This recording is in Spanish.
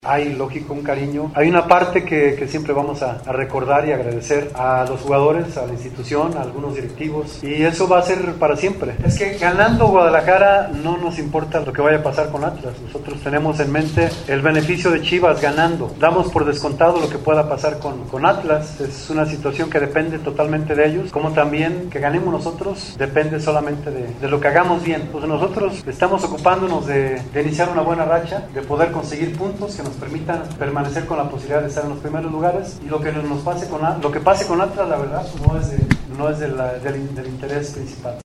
Hay, lógico, un cariño. Hay una parte que siempre vamos a recordar y agradecer a los jugadores, a la institución, a algunos directivos, y eso va a ser para siempre. Es que ganando Guadalajara no nos importa lo que vaya a pasar con Atlas. Nosotros tenemos en mente el beneficio de Chivas ganando. Damos por descontado lo que pueda pasar con Atlas. Es una situación que depende totalmente de ellos, como también que ganemos nosotros depende solamente de lo que hagamos bien. Pues nosotros estamos ocupándonos de iniciar una buena racha, de poder conseguir puntos que nos permitan permanecer con la posibilidad de estar en los primeros lugares, y lo que pase con Atlas, la verdad, no es del interés principal.